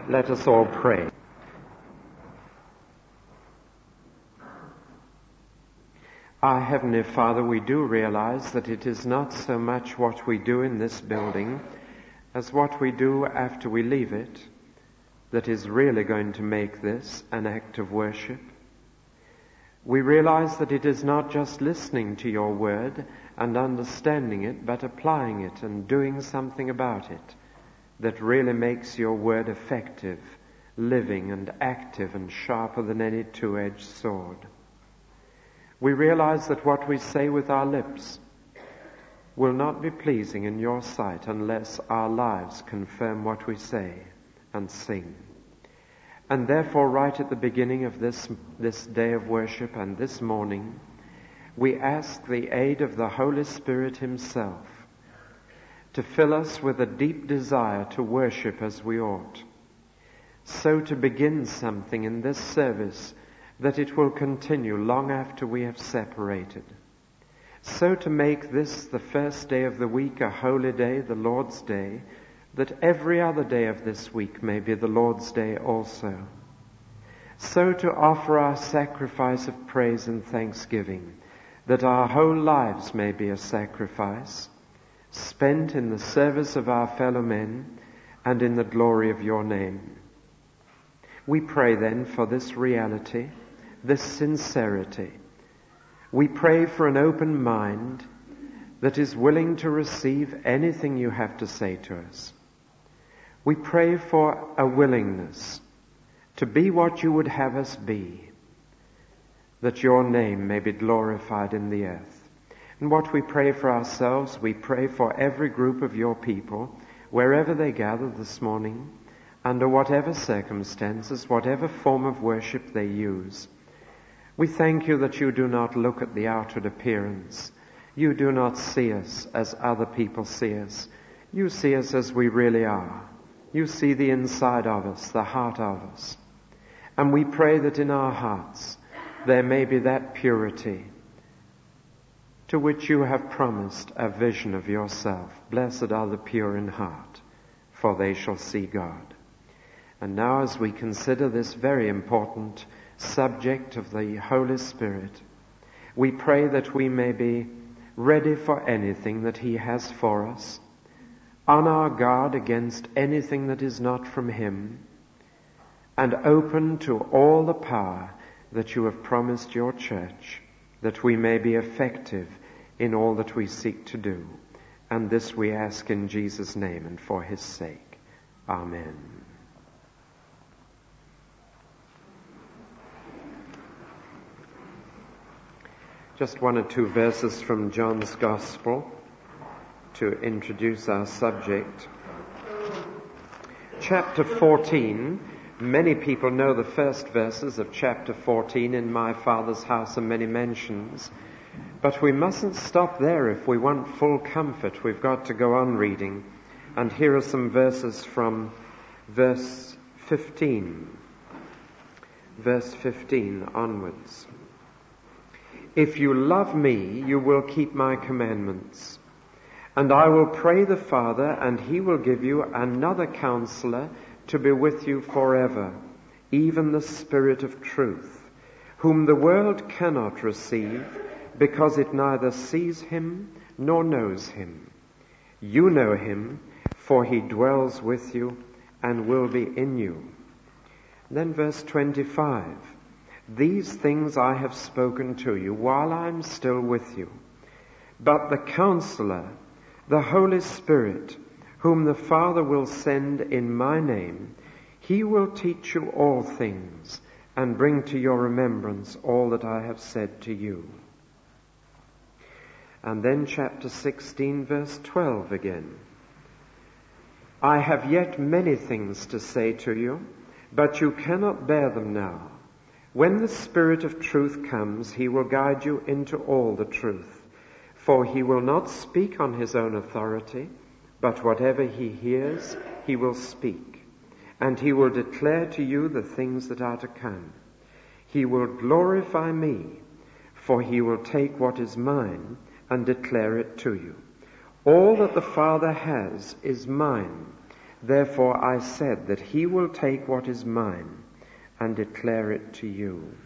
Let us all pray. Our Heavenly Father, we do realize that it is not so much what we do in this building as what we do after we leave it that is really going to make this an act of worship. We realize that it is not just listening to your word and understanding it, but applying it and doing something about it that really makes your word effective, living and active and sharper than any two-edged sword. We realize that what we say with our lips will not be pleasing in your sight unless our lives confirm what we say and sing. And therefore, right at the beginning of this day of worship and this morning, we ask the aid of the Holy Spirit himself to fill us with a deep desire to worship as we ought, so to begin something in this service that it will continue long after we have separated, so to make this the first day of the week a holy day, the Lord's Day, that every other day of this week may be the Lord's Day also, so to offer our sacrifice of praise and thanksgiving, that our whole lives may be a sacrifice, spent in the service of our fellow men and in the glory of your name. We pray then for this reality, this sincerity. We pray for an open mind that is willing to receive anything you have to say to us. We pray for a willingness to be what you would have us be, that your name may be glorified in the earth. And what we pray for ourselves, we pray for every group of your people, wherever they gather this morning, under whatever circumstances, whatever form of worship they use. We thank you that you do not look at the outward appearance. You do not see us as other people see us. You see us as we really are. You see the inside of us, the heart of us. And we pray that in our hearts there may be that purity to which you have promised a vision of yourself. Blessed are the pure in heart, for they shall see God. And now, as we consider this very important subject of the Holy Spirit, we pray that we may be ready for anything that he has for us, on our guard against anything that is not from him, and open to all the power that you have promised your church, that we may be effective in all that we seek to do. And this we ask in Jesus' name and for his sake. Amen. Just one or two verses from John's Gospel to introduce our subject. Chapter 14. Many people know the first verses of chapter 14, in my Father's house are many mansions. But we mustn't stop there if we want full comfort. We've got to go on reading. And here are some verses from verse 15. Verse 15 onwards. If you love me, you will keep my commandments. And I will pray the Father, and he will give you another counselor to be with you forever, even the Spirit of truth, whom the world cannot receive, because it neither sees him nor knows him. You know him, for he dwells with you and will be in you. Then verse 25. These things I have spoken to you while I am still with you. But the Counselor, the Holy Spirit, whom the Father will send in my name, he will teach you all things and bring to your remembrance all that I have said to you. And then chapter 16, verse 12 again. I have yet many things to say to you, but you cannot bear them now. When the Spirit of truth comes, he will guide you into all the truth. For he will not speak on his own authority, but whatever he hears, he will speak. And he will declare to you the things that are to come. He will glorify me, for he will take what is mine and declare it to you. All that the Father has is mine. Therefore I said that he will take what is mine and declare it to you.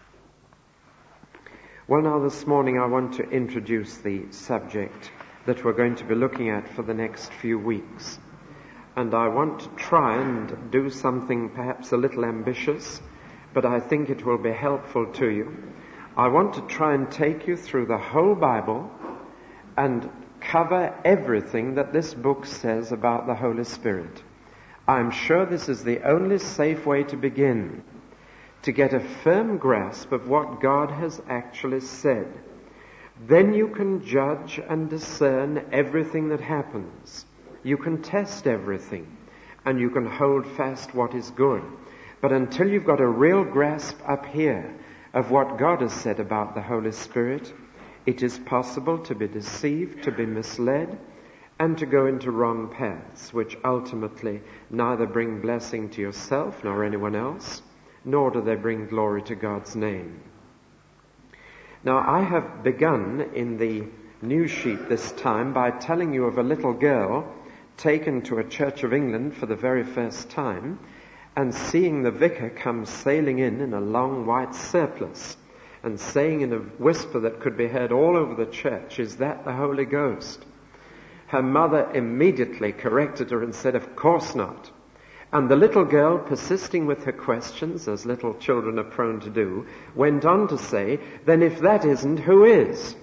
Well, now this morning I want to introduce the subject that we're going to be looking at for the next few weeks. And I want to try and do something perhaps a little ambitious, but I think it will be helpful to you. I want to try and take you through the whole Bible and cover everything that this book says about the Holy Spirit. I'm sure this is the only safe way to begin, to get a firm grasp of what God has actually said. Then you can judge and discern everything that happens. You can test everything, and you can hold fast what is good. But until you've got a real grasp up here of what God has said about the Holy Spirit, it is possible to be deceived, to be misled, and to go into wrong paths, which ultimately neither bring blessing to yourself nor anyone else, nor do they bring glory to God's name. Now, I have begun in the news sheet this time by telling you of a little girl taken to a Church of England for the very first time, and seeing the vicar come sailing in a long white surplice, and saying in a whisper that could be heard all over the church, "Is that the Holy Ghost?" Her mother immediately corrected her and said, "Of course not." And the little girl, persisting with her questions, as little children are prone to do, went on to say, "Then if that isn't, who is?"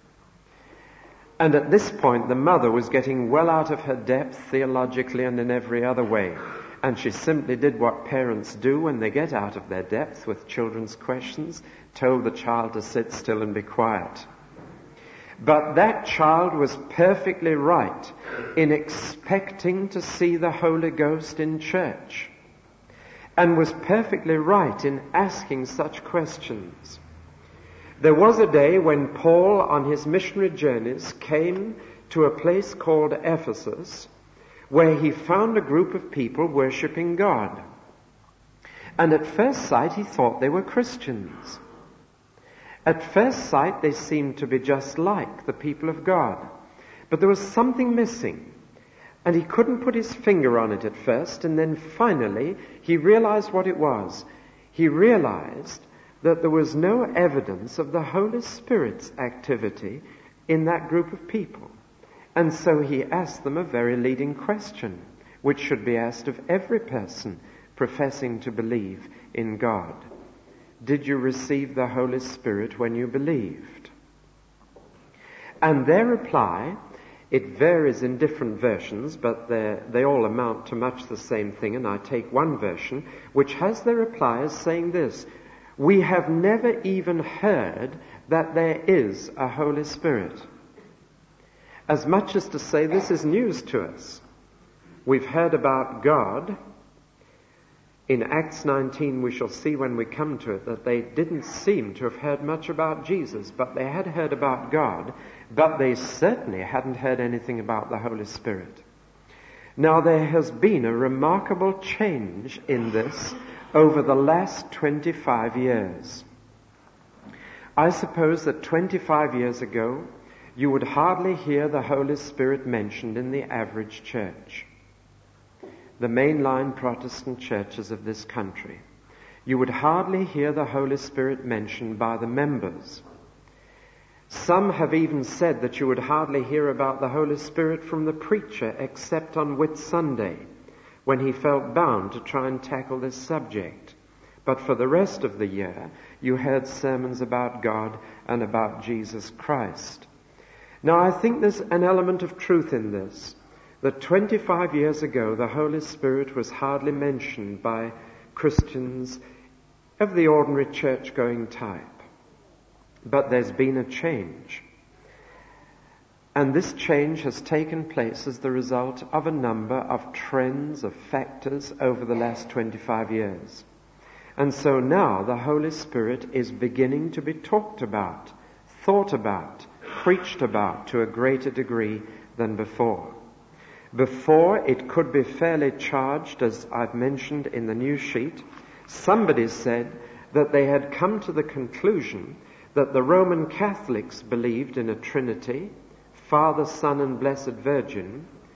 And at this point, the mother was getting well out of her depth theologically and in every other way. And she simply did what parents do when they get out of their depth with children's questions, told the child to sit still and be quiet. But that child was perfectly right in expecting to see the Holy Ghost in church, and was perfectly right in asking such questions. There was a day when Paul, on his missionary journeys, came to a place called Ephesus, where he found a group of people worshipping God. And at first sight he thought they were Christians. At first sight they seemed to be just like the people of God. But there was something missing, and he couldn't put his finger on it at first, and then finally he realized what it was. He realized that there was no evidence of the Holy Spirit's activity in that group of people. And so he asked them a very leading question, which should be asked of every person professing to believe in God. Did you receive the Holy Spirit when you believed? And their reply, it varies in different versions, but they all amount to much the same thing, and I take one version, which has their reply as saying this: "We have never even heard that there is a Holy Spirit." As much as to say, this is news to us. We've heard about God. In Acts 19, we shall see when we come to it that they didn't seem to have heard much about Jesus, but they had heard about God, but they certainly hadn't heard anything about the Holy Spirit. Now, there has been a remarkable change in this over the last 25 years. I suppose that 25 years ago, you would hardly hear the Holy Spirit mentioned in the average church. The mainline Protestant churches of this country. You would hardly hear the Holy Spirit mentioned by the members. Some have even said that you would hardly hear about the Holy Spirit from the preacher except on Whit Sunday, when he felt bound to try and tackle this subject. But for the rest of the year, you heard sermons about God and about Jesus Christ. Now, I think there's an element of truth in this, that 25 years ago the Holy Spirit was hardly mentioned by Christians of the ordinary church-going type. But there's been a change. And this change has taken place as the result of a number of trends, of factors over the last 25 years. And so now the Holy Spirit is beginning to be talked about, thought about, preached about to a greater degree than before. Before, it could be fairly charged, as I've mentioned in the news sheet. Somebody said that they had come to the conclusion that the Roman Catholics believed in a Trinity, Father, Son, and Blessed Virgin,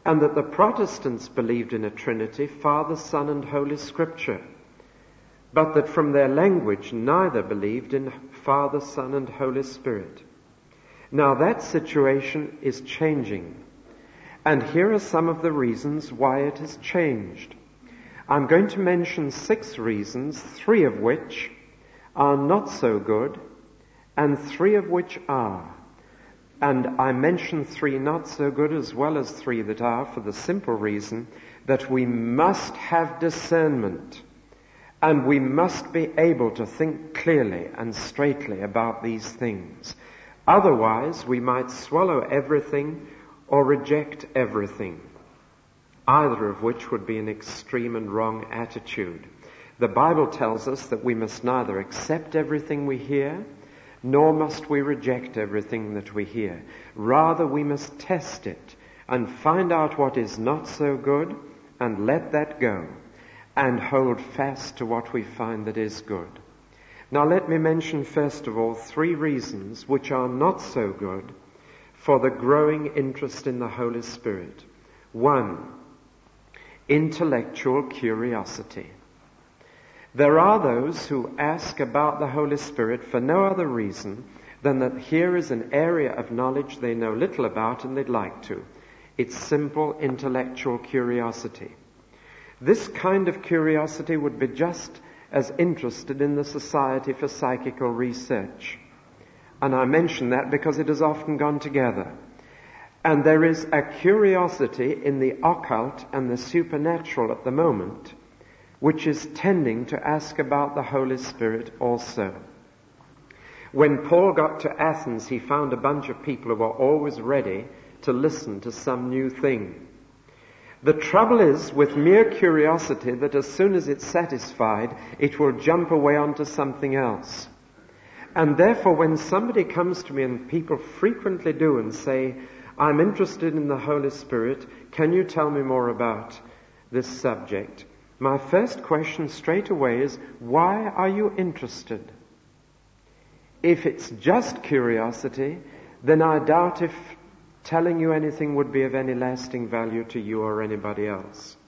and that the Protestants believed in a Trinity, Father, Son, and Holy Scripture, but that from their language neither believed in Father, Son, and Holy Spirit. Now that situation is changing, and here are some of the reasons why it has changed. I'm going to mention 6 reasons, 3 of which are not so good, and 3 of which are. And I mention 3 not so good as well as 3 that are, for the simple reason that we must have discernment, and we must be able to think clearly and straightly about these things. Otherwise, we might swallow everything or reject everything, either of which would be an extreme and wrong attitude. The Bible tells us that we must neither accept everything we hear, nor must we reject everything that we hear. Rather, we must test it and find out what is not so good and let that go and hold fast to what we find that is good. Now let me mention first of all 3 reasons which are not so good for the growing interest in the Holy Spirit. 1, intellectual curiosity. There are those who ask about the Holy Spirit for no other reason than that here is an area of knowledge they know little about and they'd like to. It's simple intellectual curiosity. This kind of curiosity would be just as interested in the Society for Psychical Research. And I mention that because it has often gone together. And there is a curiosity in the occult and the supernatural at the moment, which is tending to ask about the Holy Spirit also. When Paul got to Athens, he found a bunch of people who were always ready to listen to some new thing. The trouble is with mere curiosity that as soon as it's satisfied, it will jump away onto something else. And therefore, when somebody comes to me, and people frequently do, and say, I'm interested in the Holy Spirit, can you tell me more about this subject? My first question straight away is, why are you interested? If it's just curiosity, then I doubt if telling you anything would be of any lasting value to you or anybody else.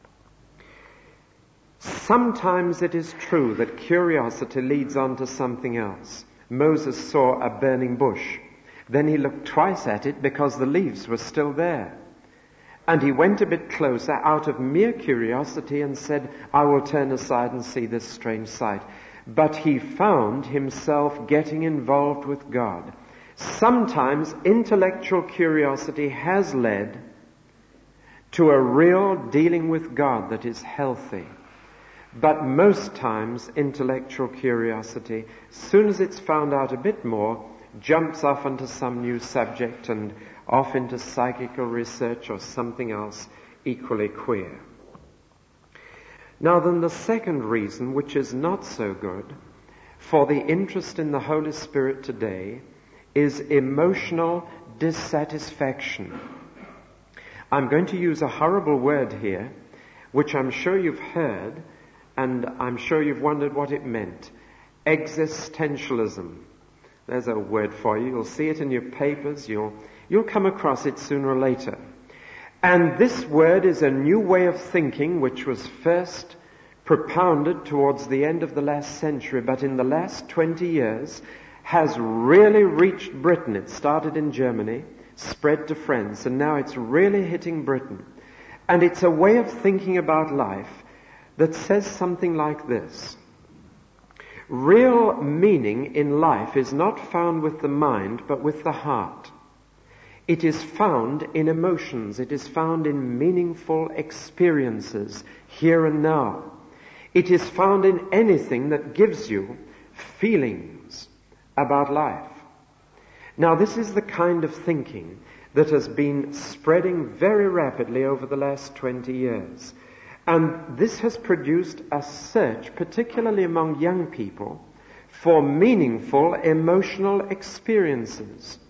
Sometimes it is true that curiosity leads on to something else. Moses saw a burning bush. Then he looked twice at it because the leaves were still there. And he went a bit closer out of mere curiosity and said, I will turn aside and see this strange sight. But he found himself getting involved with God. Sometimes intellectual curiosity has led to a real dealing with God that is healthy. But most times intellectual curiosity, as soon as it's found out a bit more, jumps off onto some new subject and off into psychical research or something else equally queer. Now then, the second reason, which is not so good for the interest in the Holy Spirit today, is emotional dissatisfaction. I'm going to use a horrible word here, which I'm sure you've heard, and I'm sure you've wondered what it meant. Existentialism. There's a word for you. You'll see it in your papers. You'll come across it sooner or later. And this word is a new way of thinking which was first propounded towards the end of the last century, but in the last 20 years has really reached Britain. It started in Germany, spread to France, and now it's really hitting Britain. And it's a way of thinking about life that says something like this. Real meaning in life is not found with the mind, but with the heart. It is found in emotions. It is found in meaningful experiences here and now. It is found in anything that gives you feelings about life. Now, this is the kind of thinking that has been spreading very rapidly over the last 20 years. And this has produced a search, particularly among young people, for meaningful emotional experiences.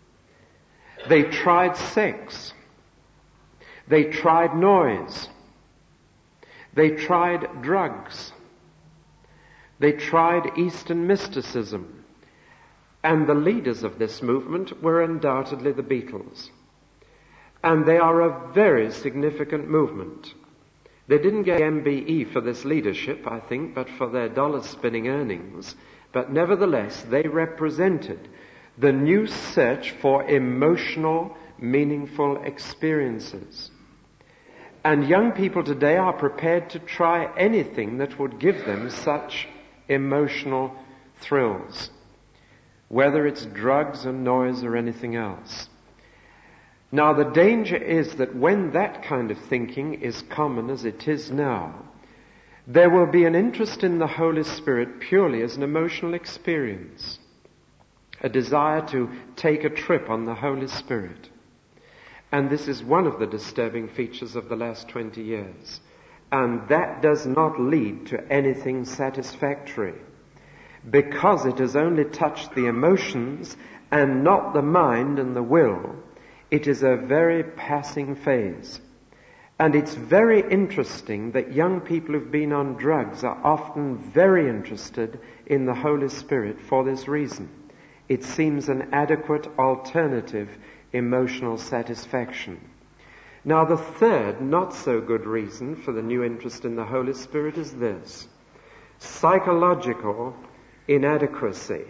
They tried sex. They tried noise. They tried drugs. They tried Eastern mysticism. And the leaders of this movement were undoubtedly the Beatles. And they are a very significant movement. They didn't get MBE for this leadership, I think, but for their dollar-spinning earnings. But nevertheless, they represented the new search for emotional, meaningful experiences. And young people today are prepared to try anything that would give them such emotional thrills, whether it's drugs or noise or anything else. Now, the danger is that when that kind of thinking is common as it is now, there will be an interest in the Holy Spirit purely as an emotional experience, a desire to take a trip on the Holy Spirit. And this is one of the disturbing features of the last 20 years. And that does not lead to anything satisfactory, because it has only touched the emotions and not the mind and the will. It is a very passing phase. And it's very interesting that young people who've been on drugs are often very interested in the Holy Spirit for this reason. It seems an adequate alternative emotional satisfaction. Now, the third, not so good reason for the new interest in the Holy Spirit is this: psychological inadequacy.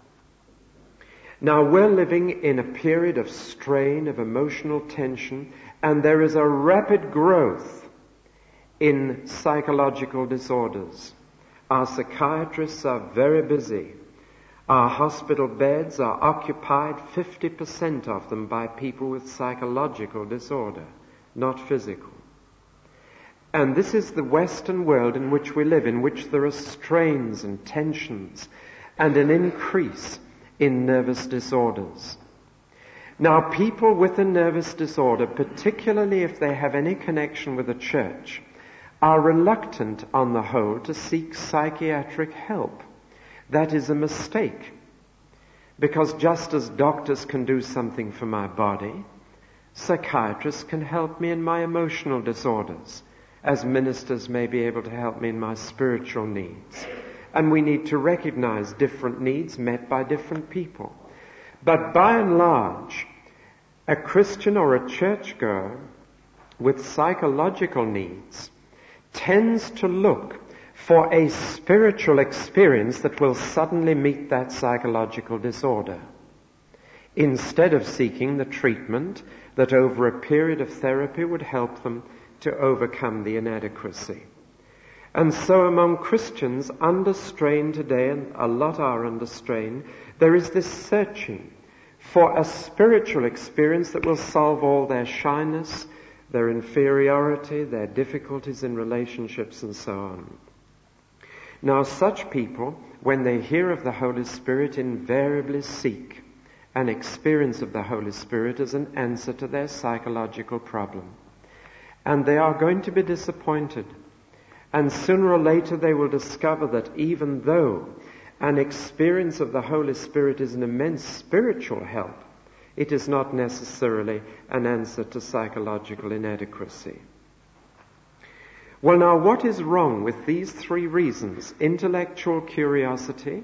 Now, we're living in a period of strain, of emotional tension, and there is a rapid growth in psychological disorders. Our psychiatrists are very busy. Our hospital beds are occupied, 50% of them, by people with psychological disorder, not physical. And this is the Western world in which we live, in which there are strains and tensions and an increase in nervous disorders. Now, people with a nervous disorder, particularly if they have any connection with the church, are reluctant on the whole to seek psychiatric help. That is a mistake, because just as doctors can do something for my body, psychiatrists can help me in my emotional disorders, as ministers may be able to help me in my spiritual needs. And we need to recognize different needs met by different people. But by and large, a Christian or a churchgoer with psychological needs tends to look for a spiritual experience that will suddenly meet that psychological disorder, instead of seeking the treatment that over a period of therapy would help them to overcome the inadequacy. And so among Christians under strain today, and a lot are under strain, there is this searching for a spiritual experience that will solve all their shyness, their inferiority, their difficulties in relationships, and so on. Now, such people, when they hear of the Holy Spirit, invariably seek an experience of the Holy Spirit as an answer to their psychological problem. And they are going to be disappointed. And sooner or later they will discover that even though an experience of the Holy Spirit is an immense spiritual help, it is not necessarily an answer to psychological inadequacy. Well, now, what is wrong with these three reasons? Intellectual curiosity,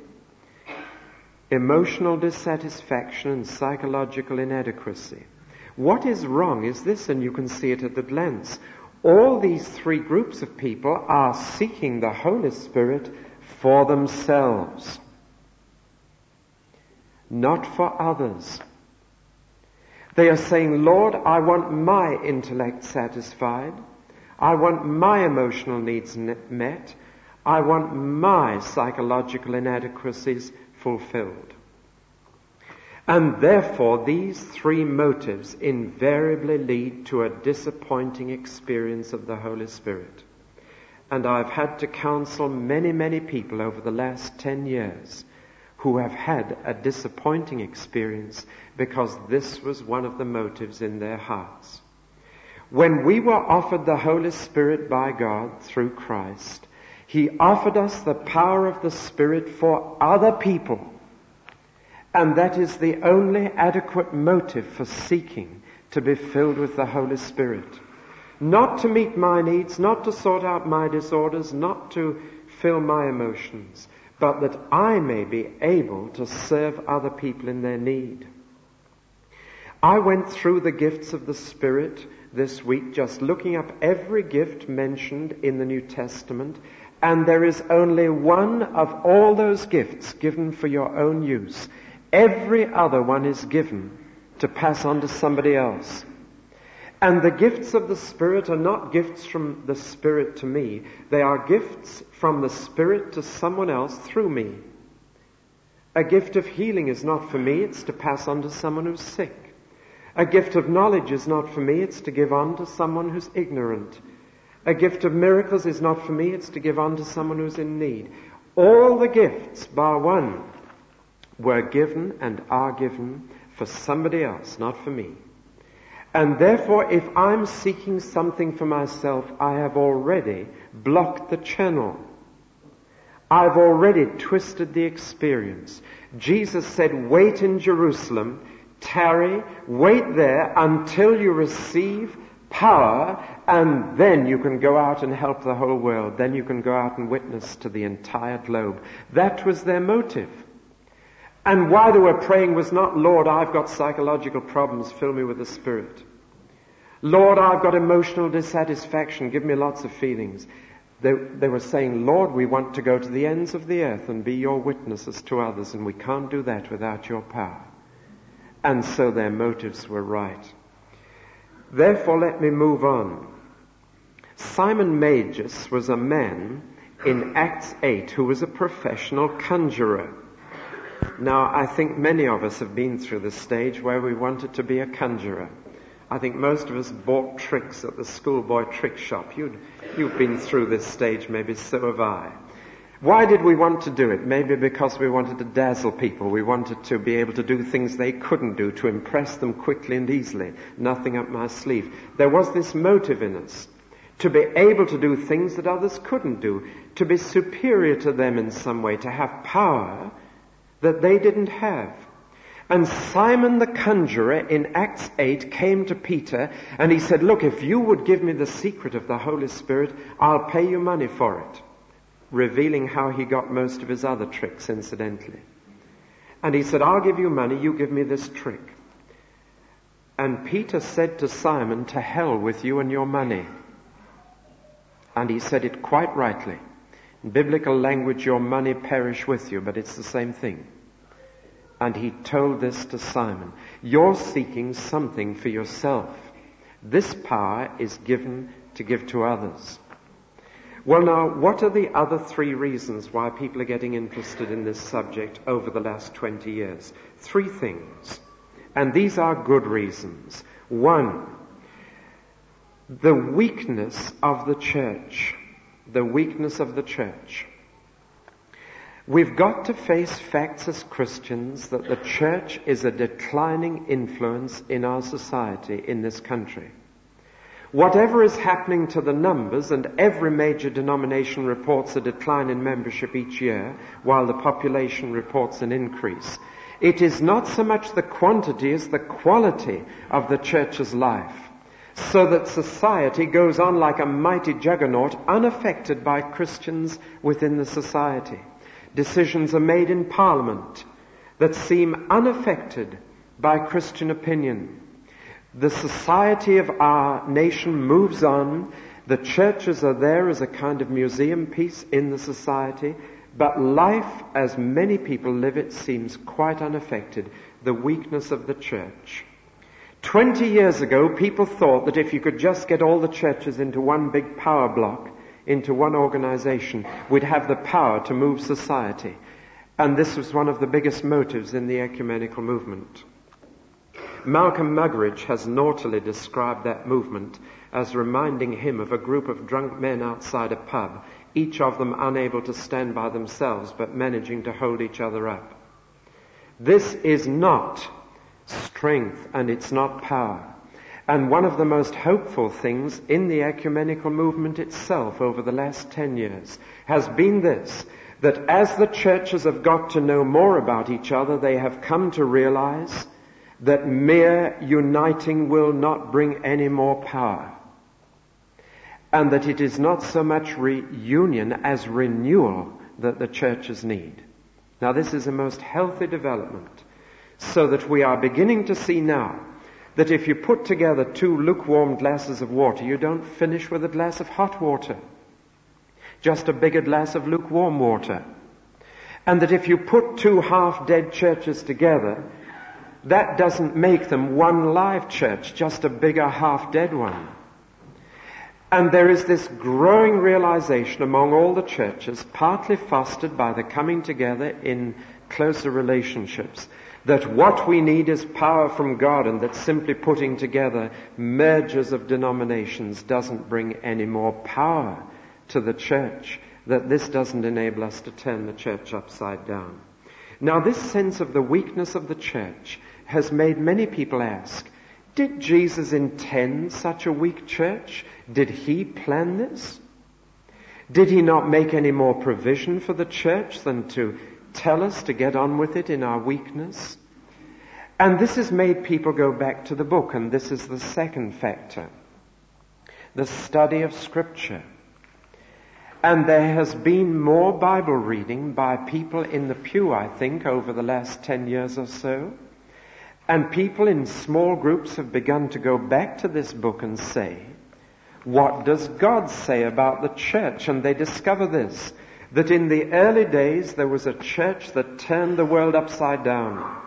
emotional dissatisfaction, and psychological inadequacy. What is wrong is this, and you can see it at a glance. All these three groups of people are seeking the Holy Spirit for themselves, not for others. They are saying, Lord, I want my intellect satisfied. I want my emotional needs met. I want my psychological inadequacies fulfilled. And therefore, these three motives invariably lead to a disappointing experience of the Holy Spirit. And I've had to counsel many, many people over the last 10 years who have had a disappointing experience because this was one of the motives in their hearts. When we were offered the Holy Spirit by God through Christ, He offered us the power of the Spirit for other people. And that is the only adequate motive for seeking to be filled with the Holy Spirit. Not to meet my needs, not to sort out my disorders, not to fill my emotions, but that I may be able to serve other people in their need. I went through the gifts of the Spirit this week, just looking up every gift mentioned in the New Testament, and there is only one of all those gifts given for your own use. Every other one is given to pass on to somebody else. And the gifts of the Spirit are not gifts from the Spirit to me. They are gifts from the Spirit to someone else through me. A gift of healing is not for me, it's to pass on to someone who's sick. A gift of knowledge is not for me, it's to give on to someone who's ignorant. A gift of miracles is not for me, it's to give on to someone who's in need. All the gifts, bar one, were given and are given for somebody else, not for me. And therefore, if I'm seeking something for myself, I have already blocked the channel. I've already twisted the experience. Jesus said, wait in Jerusalem, tarry, wait there until you receive power, and then you can go out and help the whole world. Then you can go out and witness to the entire globe. That was their motive. And why they were praying was not, Lord, I've got psychological problems, fill me with the Spirit. Lord, I've got emotional dissatisfaction, give me lots of feelings. They were saying, Lord, we want to go to the ends of the earth and be your witnesses to others, and we can't do that without your power. And so their motives were right. Therefore, let me move on. Simon Magus was a man in Acts 8 who was a professional conjurer. Now, I think many of us have been through the stage where we wanted to be a conjurer. I think most of us bought tricks at the schoolboy trick shop. You've been through this stage, maybe so have I. Why did we want to do it? Maybe because we wanted to dazzle people. We wanted to be able to do things they couldn't do, to impress them quickly and easily. Nothing up my sleeve. There was this motive in us, to be able to do things that others couldn't do, to be superior to them in some way, to have power that they didn't have. And Simon the conjurer in Acts 8 came to Peter and he said, look, if you would give me the secret of the Holy Spirit, I'll pay you money for it. Revealing how he got most of his other tricks, incidentally. And he said, I'll give you money, you give me this trick. And Peter said to Simon, to hell with you and your money. And he said it quite rightly. In biblical language, your money perish with you, but it's the same thing. And he told this to Simon. You're seeking something for yourself. This power is given to give to others. Well, now, what are the other three reasons why people are getting interested in this subject over the last 20 years? Three things. And these are good reasons. One, the weakness of the church. The weakness of the church. We've got to face facts as Christians that the church is a declining influence in our society, in this country. Whatever is happening to the numbers, and every major denomination reports a decline in membership each year, while the population reports an increase. It is not so much the quantity as the quality of the church's life, so that society goes on like a mighty juggernaut, unaffected by Christians within the society. Decisions are made in Parliament that seem unaffected by Christian opinion. The society of our nation moves on. The churches are there as a kind of museum piece in the society, but life, as many people live it, seems quite unaffected. The weakness of the church. 20 years ago, people thought that if you could just get all the churches into one big power block, into one organization, we'd have the power to move society. And this was one of the biggest motives in the ecumenical movement. Malcolm Muggeridge has naughtily described that movement as reminding him of a group of drunk men outside a pub, each of them unable to stand by themselves but managing to hold each other up. This is not strength and it's not power. And one of the most hopeful things in the ecumenical movement itself over the last 10 years has been this, that as the churches have got to know more about each other, they have come to realize that mere uniting will not bring any more power. And that it is not so much reunion as renewal that the churches need. Now this is a most healthy development, so that we are beginning to see now that if you put together 2 lukewarm glasses of water, you don't finish with a glass of hot water, just a bigger glass of lukewarm water. And that if you put 2 half-dead churches together, that doesn't make them one live church, just a bigger half-dead one. And there is this growing realization among all the churches, partly fostered by the coming together in closer relationships, that what we need is power from God, and that simply putting together mergers of denominations doesn't bring any more power to the church, that this doesn't enable us to turn the church upside down. Now, this sense of the weakness of the church has made many people ask, did Jesus intend such a weak church? Did he plan this? Did he not make any more provision for the church than to tell us to get on with it in our weakness? And this has made people go back to the book, and this is the second factor, the study of Scripture. And there has been more Bible reading by people in the pew, I think, over the last 10 years or so. And people in small groups have begun to go back to this book and say, what does God say about the church? And they discover this, that in the early days there was a church that turned the world upside down.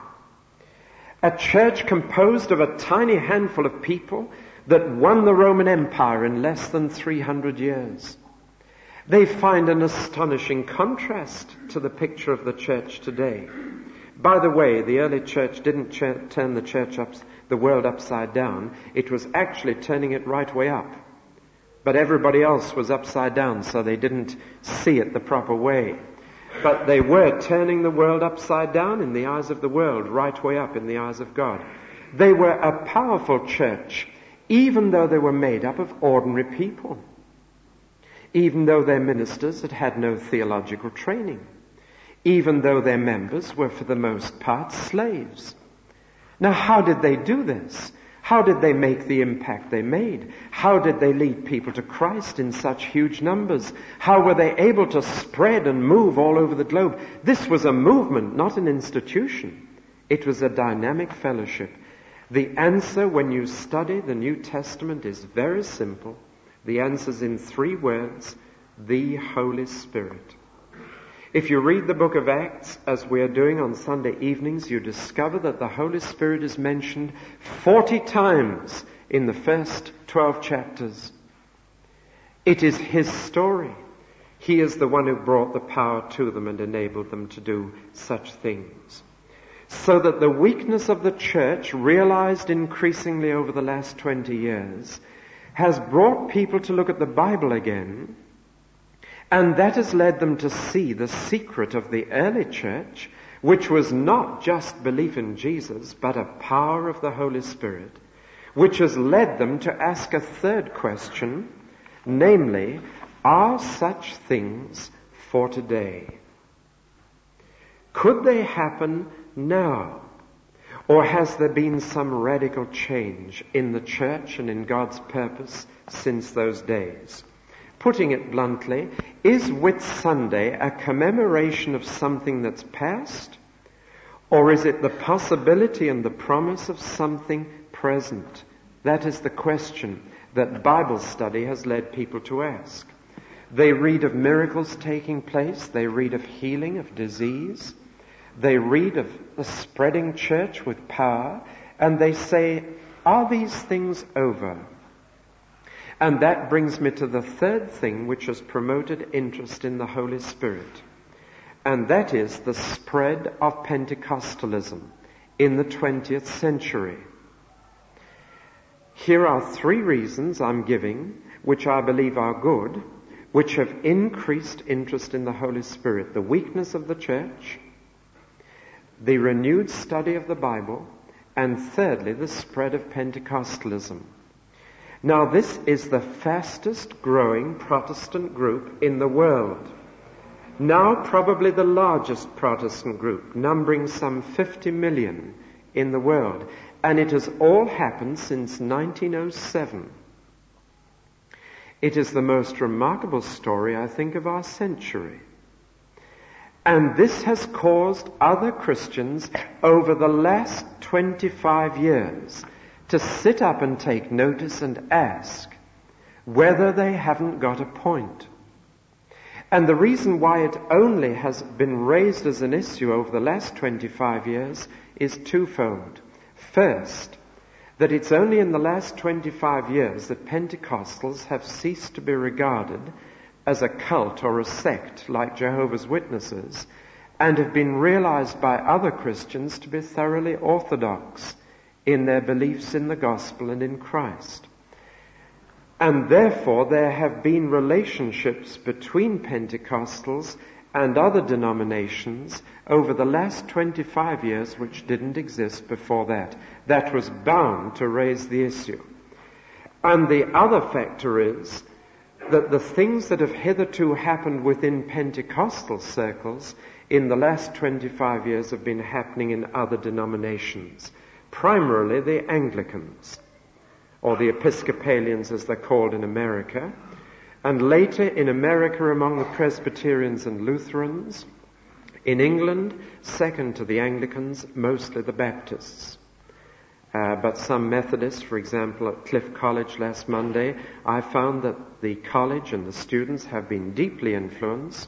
A church composed of a tiny handful of people that won the Roman Empire in less than 300 years. They find an astonishing contrast to the picture of the church today. By the way, the early church didn't turn the world upside down. It was actually turning it right way up. But everybody else was upside down, so they didn't see it the proper way. But they were turning the world upside down in the eyes of the world, right way up in the eyes of God. They were a powerful church, even though they were made up of ordinary people. Even though their ministers had had no theological training. Even though their members were for the most part slaves. Now, how did they do this? How did they make the impact they made? How did they lead people to Christ in such huge numbers? How were they able to spread and move all over the globe? This was a movement, not an institution. It was a dynamic fellowship. The answer when you study the New Testament is very simple. The answer's in 3 words, the Holy Spirit. If you read the book of Acts, as we are doing on Sunday evenings, you discover that the Holy Spirit is mentioned 40 times in the first 12 chapters. It is his story. He is the one who brought the power to them and enabled them to do such things. So that the weakness of the church, realized increasingly over the last 20 years, has brought people to look at the Bible again. And that has led them to see the secret of the early church, which was not just belief in Jesus, but a power of the Holy Spirit, which has led them to ask a third question, namely, are such things for today? Could they happen now? Or has there been some radical change in the church and in God's purpose since those days? Putting it bluntly, is Whit Sunday a commemoration of something that's past? Or is it the possibility and the promise of something present? That is the question that Bible study has led people to ask. They read of miracles taking place. They read of healing of disease. They read of the spreading church with power. And they say, are these things over? And that brings me to the third thing which has promoted interest in the Holy Spirit. And that is the spread of Pentecostalism in the 20th century. Here are 3 reasons I'm giving, which I believe are good, which have increased interest in the Holy Spirit. The weakness of the church, the renewed study of the Bible, and thirdly, the spread of Pentecostalism. Now, this is the fastest growing Protestant group in the world. Now probably the largest Protestant group, numbering some 50 million in the world. And it has all happened since 1907. It is the most remarkable story, I think, of our century. And this has caused other Christians over the last 25 years to sit up and take notice and ask whether they haven't got a point. And the reason why it only has been raised as an issue over the last 25 years is twofold. First, that it's only in the last 25 years that Pentecostals have ceased to be regarded as a cult or a sect like Jehovah's Witnesses, and have been realized by other Christians to be thoroughly orthodox in their beliefs in the gospel and in Christ. And therefore there have been relationships between Pentecostals and other denominations over the last 25 years which didn't exist before that. That was bound to raise the issue. And the other factor is that the things that have hitherto happened within Pentecostal circles in the last 25 years have been happening in other denominations, primarily the Anglicans, or the Episcopalians as they're called in America, and later in America among the Presbyterians and Lutherans, in England, second to the Anglicans, mostly the Baptists. But some Methodists, for example, at Cliff College last Monday, I found that the college and the students have been deeply influenced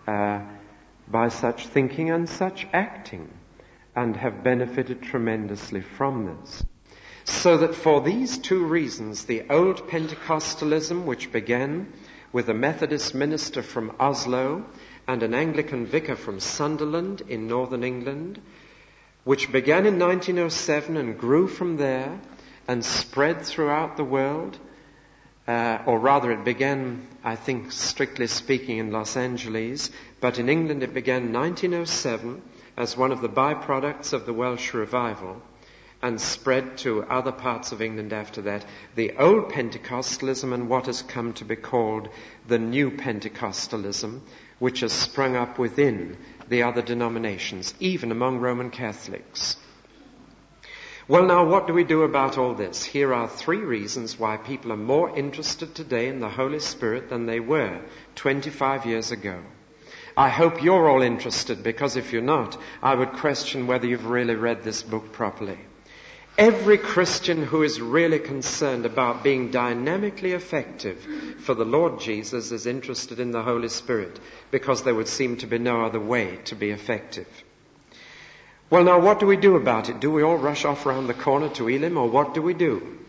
by such thinking and such acting, and have benefited tremendously from this. So that for these two reasons, the old Pentecostalism, which began with a Methodist minister from Oslo and an Anglican vicar from Sunderland in northern England, which began in 1907 and grew from there and spread throughout the world, or rather it began, I think, strictly speaking, in Los Angeles, but in England it began in 1907 as one of the byproducts of the Welsh revival, and spread to other parts of England after that, the old Pentecostalism and what has come to be called the new Pentecostalism, which has sprung up within the other denominations, even among Roman Catholics. Well, now, what do we do about all this? Here are three reasons why people are more interested today in the Holy Spirit than they were 25 years ago. I hope you're all interested, because if you're not, I would question whether you've really read this book properly. Every Christian who is really concerned about being dynamically effective for the Lord Jesus is interested in the Holy Spirit, because there would seem to be no other way to be effective. Well, now, what do we do about it? Do we all rush off around the corner to Elim, or what do we do?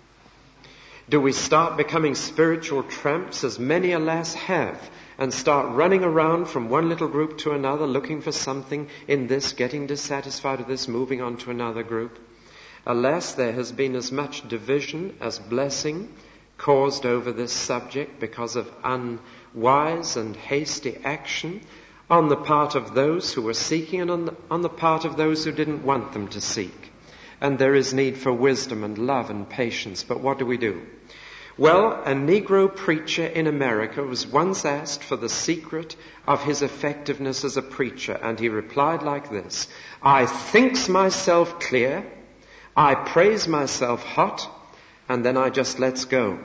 Do we start becoming spiritual tramps, as many, alas, have, and start running around from one little group to another, looking for something in this, getting dissatisfied with this, moving on to another group? Alas, there has been as much division as blessing caused over this subject because of unwise and hasty action on the part of those who were seeking and on the part of those who didn't want them to seek. And there is need for wisdom and love and patience. But what do? Well, a Negro preacher in America was once asked for the secret of his effectiveness as a preacher, and he replied like this: "I thinks myself clear, I praise myself hot, and then I just lets go."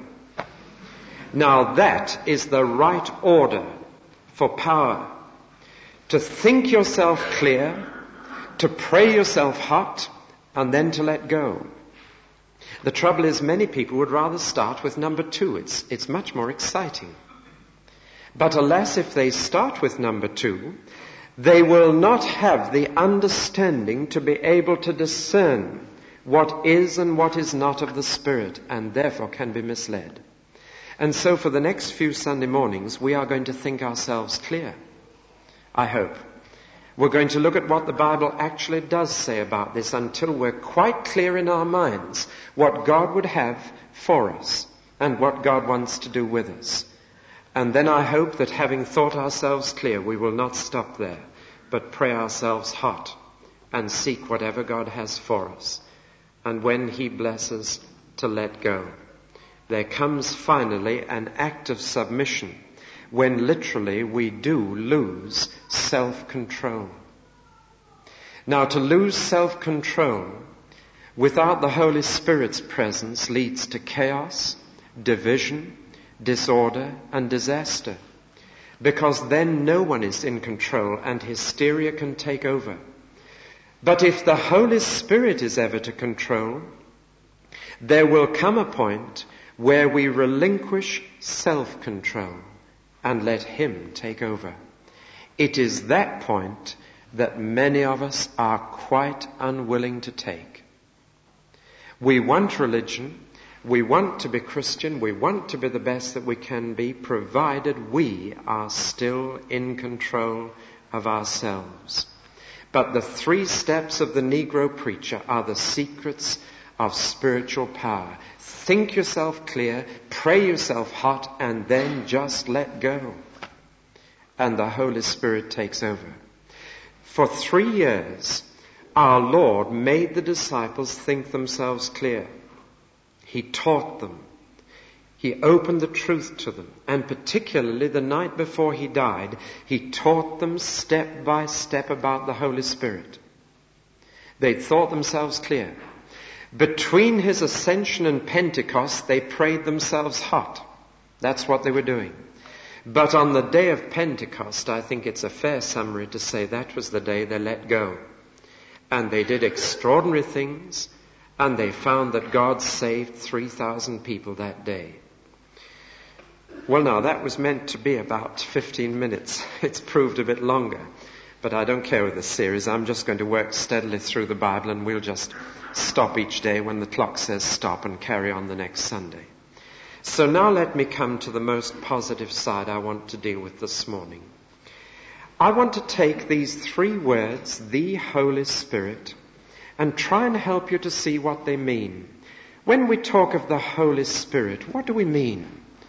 Now that is the right order for power. To think yourself clear, to pray yourself hot, and then to let go. The trouble is, many people would rather start with number 2. It's much more exciting. But alas, if they start with number 2, they will not have the understanding to be able to discern what is and what is not of the Spirit, and therefore can be misled. And so for the next few Sunday mornings, we are going to think ourselves clear, I hope. We're going to look at what the Bible actually does say about this until we're quite clear in our minds what God would have for us and what God wants to do with us. And then I hope that having thought ourselves clear, we will not stop there, but pray ourselves hot and seek whatever God has for us. And when He blesses, to let go. There comes finally an act of submission when literally we do lose self-control. Now, to lose self-control without the Holy Spirit's presence leads to chaos, division, disorder, and disaster, because then no one is in control and hysteria can take over. But if the Holy Spirit is ever to control, There will come a point where we relinquish self-control and let him take over. It is that point that many of us are quite unwilling to take. We want religion, we want to be Christian, we want to be the best that we can be, provided we are still in control of ourselves. But the 3 steps of the Negro preacher are the secrets of spiritual power. Think yourself clear, pray yourself hot, and then just let go. And the Holy Spirit takes over. For 3 years, our Lord made the disciples think themselves clear. He taught them. He opened the truth to them. And particularly the night before he died, he taught them step by step about the Holy Spirit. They thought themselves clear. Between his ascension and Pentecost, they prayed themselves hot. That's what they were doing. But on the day of Pentecost, I think it's a fair summary to say that was the day they let go. And they did extraordinary things, and they found that God saved 3,000 people that day. Well, now, that was meant to be about 15 minutes. It's proved a bit longer. But I don't care with this series. I'm just going to work steadily through the Bible, and we'll just stop each day when the clock says stop and carry on the next Sunday. So now let me come to the most positive side I want to deal with this morning. I want to take these 3 words, the Holy Spirit, and try and help you to see what they mean. When we talk of the Holy Spirit, what do we mean?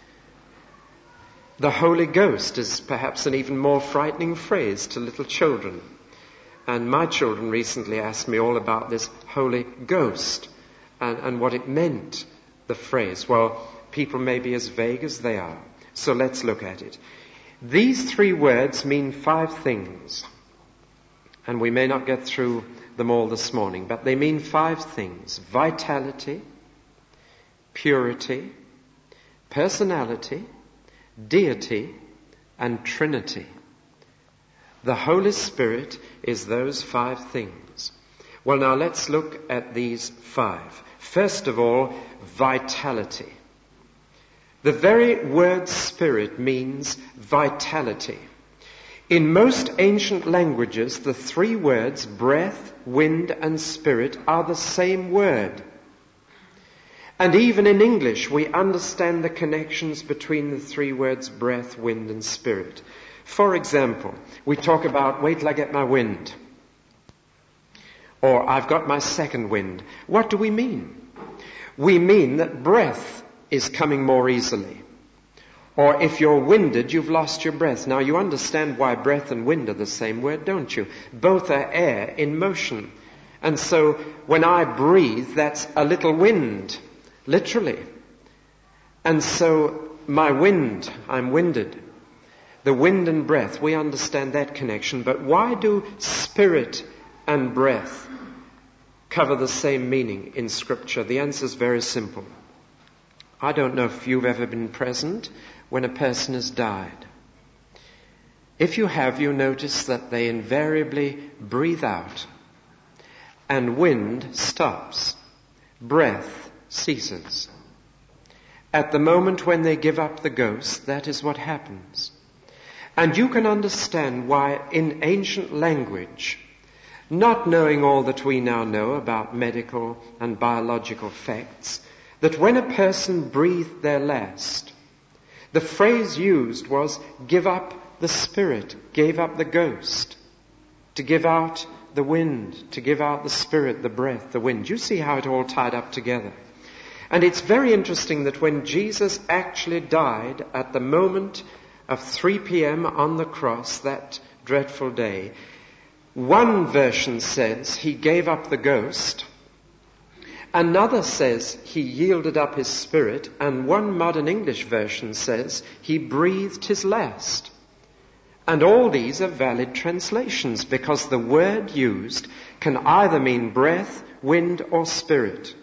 The Holy Ghost is perhaps an even more frightening phrase to little children. And my children recently asked me all about this Holy Ghost and what it meant, the phrase. Well, people may be as vague as they are. So let's look at it. These 3 words mean 5 things. And we may not get through them all this morning, but they mean 5 things. Vitality, purity, personality, deity, and Trinity. The Holy Spirit is those 5 things. Well, now let's look at these 5. First of all, vitality. The very word spirit means vitality. In most ancient languages, the 3 words, breath, wind, and spirit, are the same word. And even in English, we understand the connections between the 3 words, breath, wind, and spirit. For example, we talk about, wait till I get my wind. Or, I've got my second wind. What do we mean? We mean that breath is coming more easily. Or if you're winded, you've lost your breath. Now, you understand why breath and wind are the same word, don't you? Both are air in motion. And so, when I breathe, that's a little wind. Literally. And so, my wind, I'm winded. The wind and breath, we understand that connection. But why do spirit and breath cover the same meaning in Scripture? The answer is very simple. I don't know if you've ever been present when a person has died. If you have, you notice that they invariably breathe out, and wind stops. Breath ceases. At the moment when they give up the ghost, that is what happens. And you can understand why in ancient language, not knowing all that we now know about medical and biological facts, that when a person breathed their last, the phrase used was give up the spirit, gave up the ghost, to give out the wind, to give out the spirit, the breath, the wind. You see how it all tied up together. And it's very interesting that when Jesus actually died at the moment of 3 p.m. on the cross, that dreadful day, one version says he gave up the ghost, another says he yielded up his spirit, and one modern English version says he breathed his last. And all these are valid translations because the word used can either mean breath, wind, or spirit.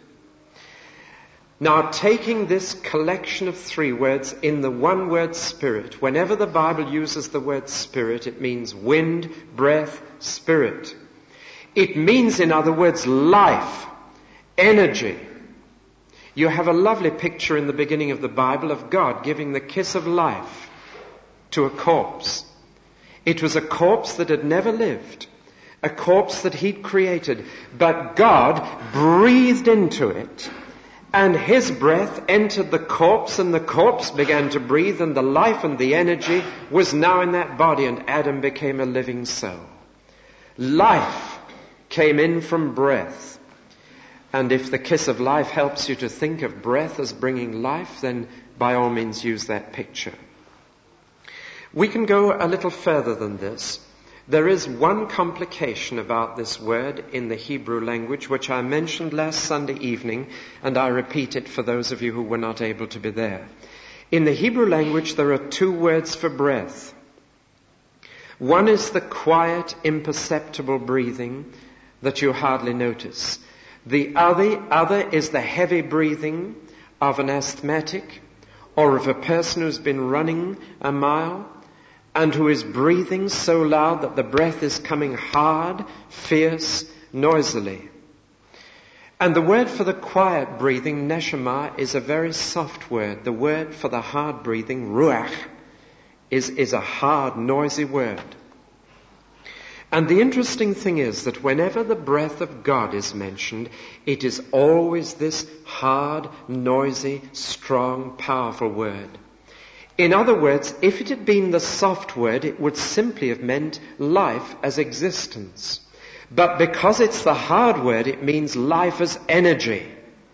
Now, taking this collection of 3 words in the one word spirit, whenever the Bible uses the word spirit, it means wind, breath, spirit. It means, in other words, life, energy. You have a lovely picture in the beginning of the Bible of God giving the kiss of life to a corpse. It was a corpse that had never lived, a corpse that he'd created, but God breathed into it, and his breath entered the corpse, and the corpse began to breathe, and the life and the energy was now in that body, and Adam became a living soul. Life came in from breath. And if the kiss of life helps you to think of breath as bringing life, then by all means use that picture. We can go a little further than this. There is one complication about this word in the Hebrew language, which I mentioned last Sunday evening, and I repeat it for those of you who were not able to be there. In the Hebrew language, there are two words for breath. One is the quiet, imperceptible breathing that you hardly notice. The other is the heavy breathing of an asthmatic or of a person who's been running a mile and who is breathing so loud that the breath is coming hard, fierce, noisily. And the word for the quiet breathing, neshama, is a very soft word. The word for the hard breathing, ruach, is a hard, noisy word. And the interesting thing is that whenever the breath of God is mentioned, it is always this hard, noisy, strong, powerful word. In other words, if it had been the soft word, it would simply have meant life as existence. But because it's the hard word, it means life as energy.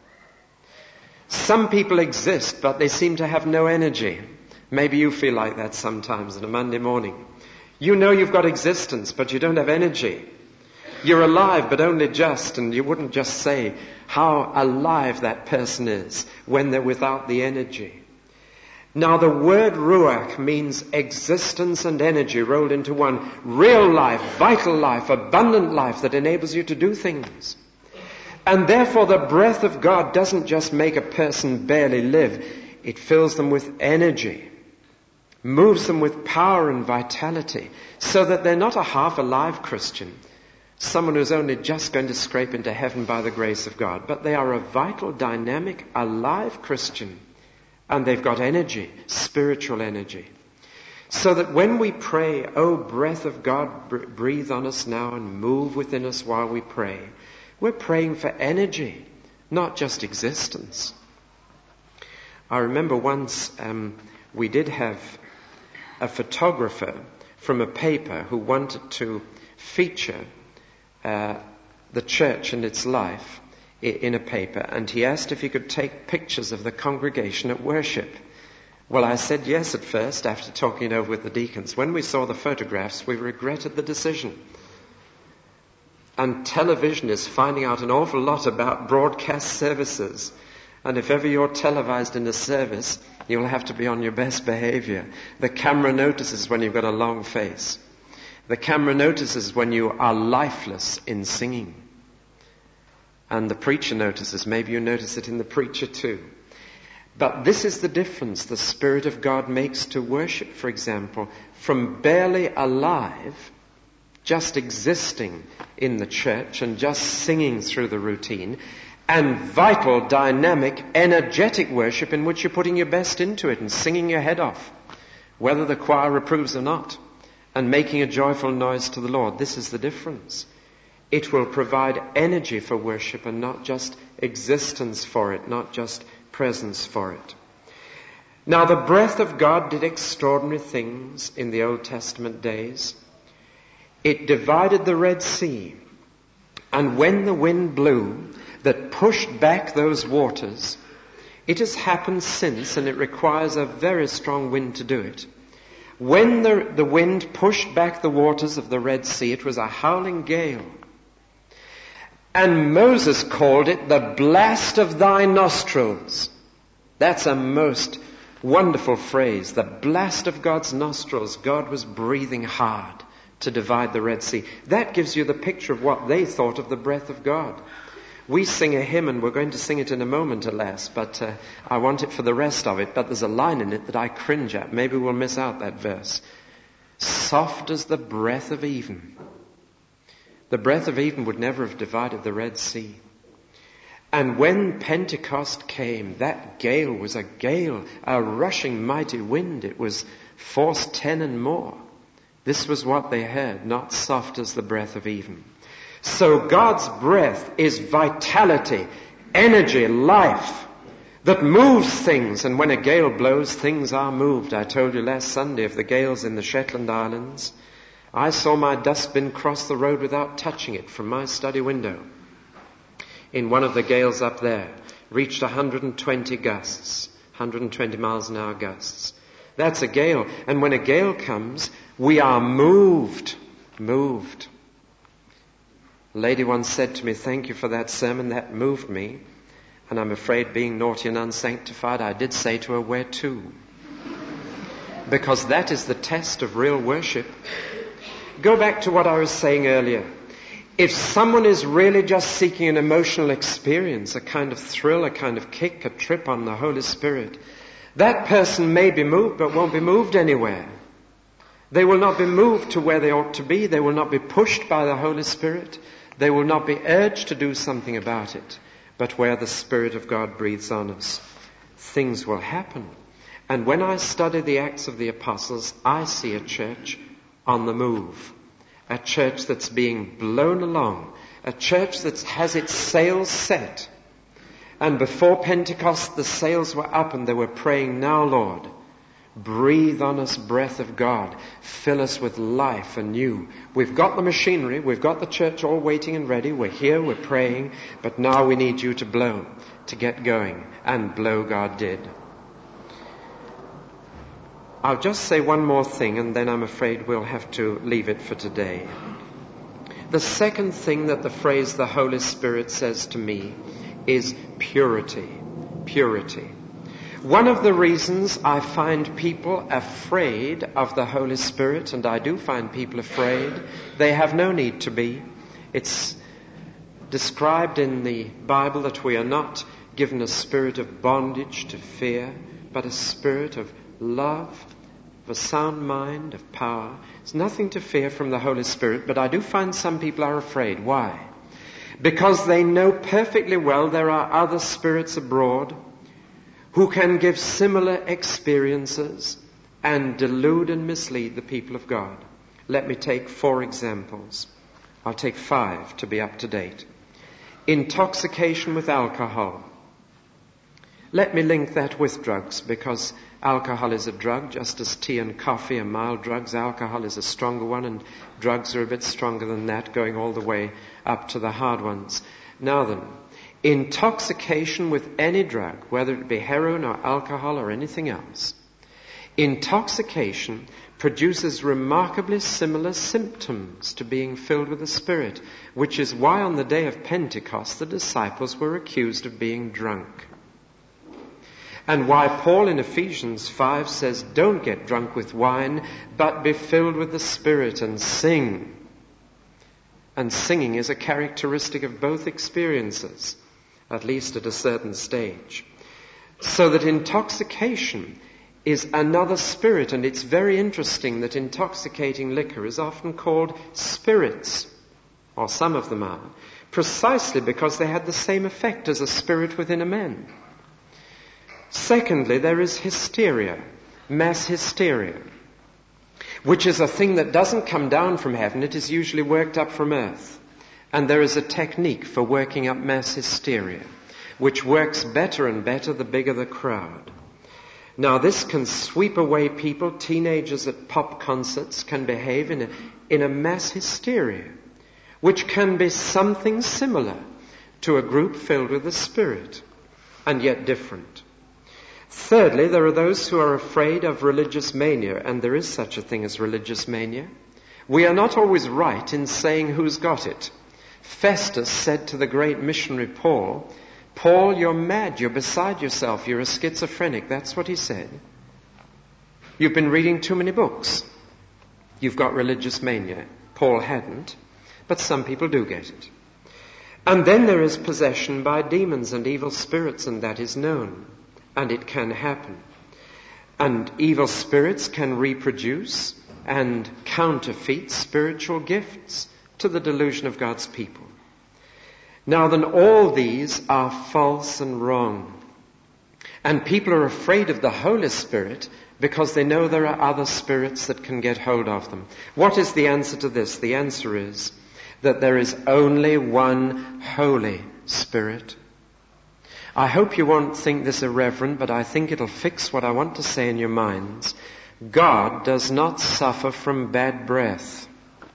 Some people exist, but they seem to have no energy. Maybe you feel like that sometimes on a Monday morning. You know you've got existence, but you don't have energy. You're alive, but only just, and you wouldn't just say how alive that person is when they're without the energy. Now the word ruach means existence and energy rolled into one. Real life, vital life, abundant life that enables you to do things. And therefore the breath of God doesn't just make a person barely live. It fills them with energy. Moves them with power and vitality, so that they're not a half-alive Christian, someone who's only just going to scrape into heaven by the grace of God, but they are a vital, dynamic, alive Christian, and they've got energy, spiritual energy. So that when we pray, "Oh, breath of God, breathe on us now and move within us while we pray," we're praying for energy, not just existence. I remember once we did have a photographer from a paper who wanted to feature the church and its life in a paper, and he asked if he could take pictures of the congregation at worship. Well, I said yes at first after talking it over with the deacons. When we saw the photographs, we regretted the decision. And television is finding out an awful lot about broadcast services. And if ever you're televised in a service, you'll have to be on your best behavior. The camera notices when you've got a long face. The camera notices when you are lifeless in singing. And the preacher notices. Maybe you notice it in the preacher too. But this is the difference the Spirit of God makes to worship, for example, from barely alive, just existing in the church and just singing through the routine, and vital, dynamic, energetic worship in which you're putting your best into it and singing your head off, whether the choir approves or not, and making a joyful noise to the Lord. This is the difference. It will provide energy for worship and not just existence for it, not just presence for it. Now, the breath of God did extraordinary things in the Old Testament days. It divided the Red Sea, and when the wind blew, that pushed back those waters. It has happened since, and it requires a very strong wind to do it. When the wind pushed back the waters of the Red Sea, it was a howling gale. And Moses called it the blast of thy nostrils. That's a most wonderful phrase. The blast of God's nostrils. God was breathing hard to divide the Red Sea. That gives you the picture of what they thought of the breath of God. We sing a hymn, and we're going to sing it in a moment, alas, but I want it for the rest of it. But there's a line in it that I cringe at. Maybe we'll miss out that verse. Soft as the breath of even. The breath of even would never have divided the Red Sea. And when Pentecost came, that gale was a gale, a rushing mighty wind. It was force 10 and more. This was what they heard, not soft as the breath of even. So God's breath is vitality, energy, life that moves things. And when a gale blows, things are moved. I told you last Sunday of the gales in the Shetland Islands. I saw my dustbin cross the road without touching it from my study window. In one of the gales up there, reached 120 gusts, 120 miles an hour gusts. That's a gale. And when a gale comes, we are moved. Moved. A lady once said to me, "Thank you for that sermon, that moved me." And I'm afraid, being naughty and unsanctified, I did say to her, "Where to?" Because that is the test of real worship. Go back to what I was saying earlier. If someone is really just seeking an emotional experience, a kind of thrill, a kind of kick, a trip on the Holy Spirit, that person may be moved but won't be moved anywhere. They will not be moved to where they ought to be. They will not be pushed by the Holy Spirit. They will not be urged to do something about it. But where the Spirit of God breathes on us, things will happen. And when I study the Acts of the Apostles, I see a church on the move. A church that's being blown along. A church that has its sails set. And before Pentecost, the sails were up and they were praying, "Now, Lord, breathe on us, breath of God. Fill us with life anew. We've got the machinery. We've got the church all waiting and ready. We're here, we're praying. But now we need you to blow, to get going." And blow God did. I'll just say one more thing and then I'm afraid we'll have to leave it for today. The second thing that the phrase "the Holy Spirit" says to me is purity. Purity. One of the reasons I find people afraid of the Holy Spirit, and I do find people afraid, they have no need to be. It's described in the Bible that we are not given a spirit of bondage to fear, but a spirit of love, of a sound mind, of power. There's nothing to fear from the Holy Spirit, but I do find some people are afraid. Why? Because they know perfectly well there are other spirits abroad who can give similar experiences and delude and mislead the people of God. Let me take 4 examples. I'll take 5 to be up to date. Intoxication with alcohol. Let me link that with drugs, because alcohol is a drug, just as tea and coffee are mild drugs. Alcohol is a stronger one, and drugs are a bit stronger than that, going all the way up to the hard ones. Now then, intoxication with any drug, whether it be heroin or alcohol or anything else, intoxication produces remarkably similar symptoms to being filled with the Spirit, which is why on the day of Pentecost the disciples were accused of being drunk. And why Paul in Ephesians 5 says, "Don't get drunk with wine, but be filled with the Spirit and sing." And singing is a characteristic of both experiences, at least at a certain stage. So that intoxication is another spirit, and it's very interesting that intoxicating liquor is often called spirits, or some of them are, precisely because they had the same effect as a spirit within a man. Secondly, there is hysteria, mass hysteria, which is a thing that doesn't come down from heaven. It is usually worked up from earth. And there is a technique for working up mass hysteria, which works better and better the bigger the crowd. Now, this can sweep away people. Teenagers at pop concerts can behave in a mass hysteria, which can be something similar to a group filled with the Spirit, and yet different. Thirdly, there are those who are afraid of religious mania, and there is such a thing as religious mania. We are not always right in saying who's got it. Festus said to the great missionary Paul, "Paul, you're mad, you're beside yourself, you're a schizophrenic." That's what he said. You've been reading too many books. You've got religious mania. Paul hadn't, but some people do get it. And then there is possession by demons and evil spirits, and that is known. And it can happen. And evil spirits can reproduce and counterfeit spiritual gifts to the delusion of God's people. Now then, all these are false and wrong. And people are afraid of the Holy Spirit because they know there are other spirits that can get hold of them. What is the answer to this? The answer is that there is only one Holy Spirit. I hope you won't think this irreverent, but I think it'll fix what I want to say in your minds. God does not suffer from bad breath.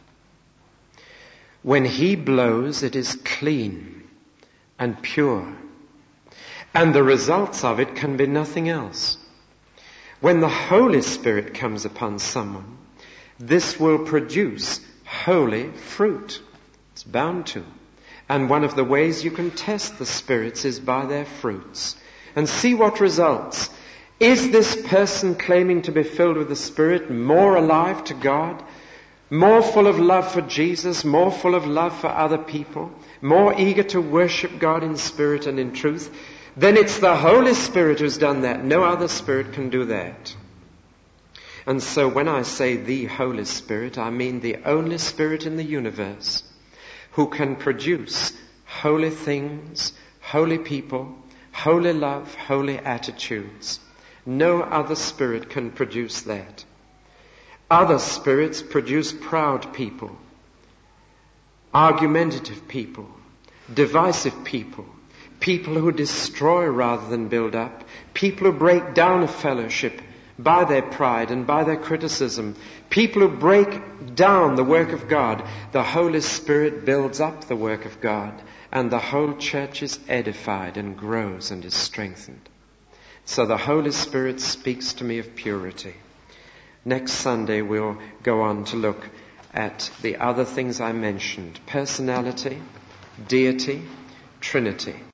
When He blows, it is clean and pure. And the results of it can be nothing else. When the Holy Spirit comes upon someone, this will produce holy fruit. It's bound to. And one of the ways you can test the spirits is by their fruits. And see what results. Is this person claiming to be filled with the Spirit more alive to God? More full of love for Jesus? More full of love for other people? More eager to worship God in spirit and in truth? Then it's the Holy Spirit who's done that. No other Spirit can do that. And so when I say the Holy Spirit, I mean the only Spirit in the universe who can produce holy things, holy people, holy love, holy attitudes. No other Spirit can produce that. Other spirits produce proud people, argumentative people, divisive people, people who destroy rather than build up, people who break down a fellowship by their pride and by their criticism, people who break down the work of God. The Holy Spirit builds up the work of God, and the whole church is edified and grows and is strengthened. So the Holy Spirit speaks to me of purity. Next Sunday we'll go on to look at the other things I mentioned: personality, deity, Trinity.